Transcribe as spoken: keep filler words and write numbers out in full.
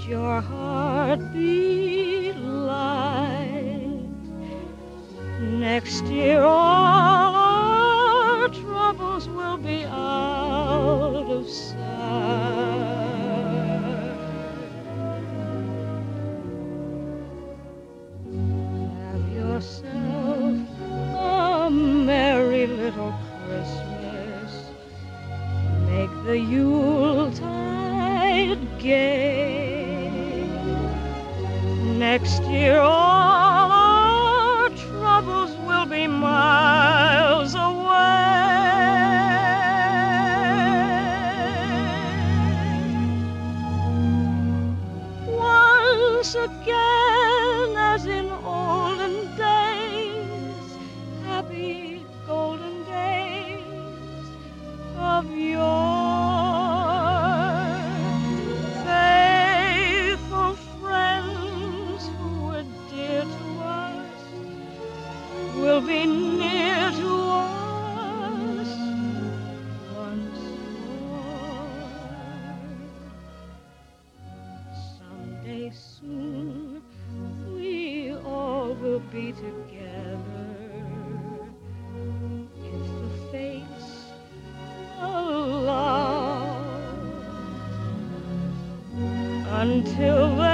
your heart beat light. Next year all our troubles will be out of sight. Have yourself a merry little Christmas. Make the Yuletide gay. Next year all our troubles will be miles away. Once again, as in olden days, happy golden days of yore. Faithful friends who were dear to us will be near to us once more. Someday soon we all will be together if the fates allow. Until then,